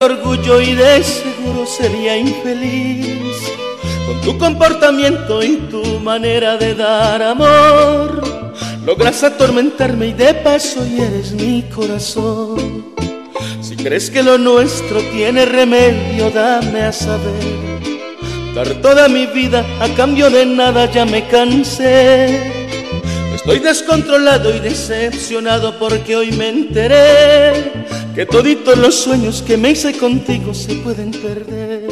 orgullo y de seguro sería infeliz con tu comportamiento y tu manera de dar amor. Logras atormentarme y de paso hieres mi corazón. Si crees que lo nuestro tiene remedio, dame a saber. Dar toda mi vida a cambio de nada, ya me cansé. Estoy descontrolado y decepcionado porque hoy me enteré que toditos los sueños que me hice contigo se pueden perder.